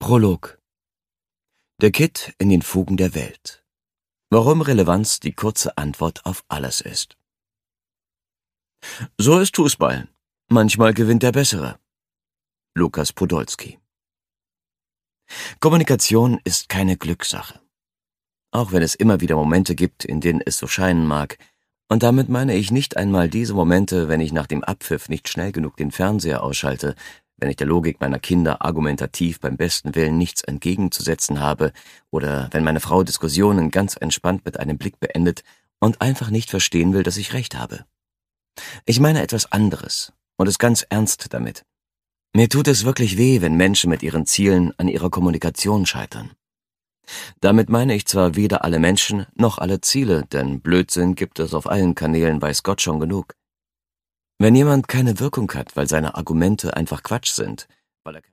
Prolog. Der Kitt in den Fugen der Welt. Warum Relevanz die kurze Antwort auf alles ist. So ist Fußball. Manchmal gewinnt der Bessere. Lukas Podolski. Kommunikation ist keine Glückssache. Auch wenn es immer wieder Momente gibt, in denen es so scheinen mag. Und damit meine ich nicht einmal diese Momente, wenn ich nach dem Abpfiff nicht schnell genug den Fernseher ausschalte, wenn ich der Logik meiner Kinder argumentativ beim besten Willen nichts entgegenzusetzen habe oder wenn meine Frau Diskussionen ganz entspannt mit einem Blick beendet und einfach nicht verstehen will, dass ich recht habe. Ich meine etwas anderes und es ganz ernst damit. Mir tut es wirklich weh, wenn Menschen mit ihren Zielen an ihrer Kommunikation scheitern. Damit meine ich zwar weder alle Menschen noch alle Ziele, denn Blödsinn gibt es auf allen Kanälen, weiß Gott schon genug. Wenn jemand keine Wirkung hat, weil seine Argumente einfach Quatsch sind, weil er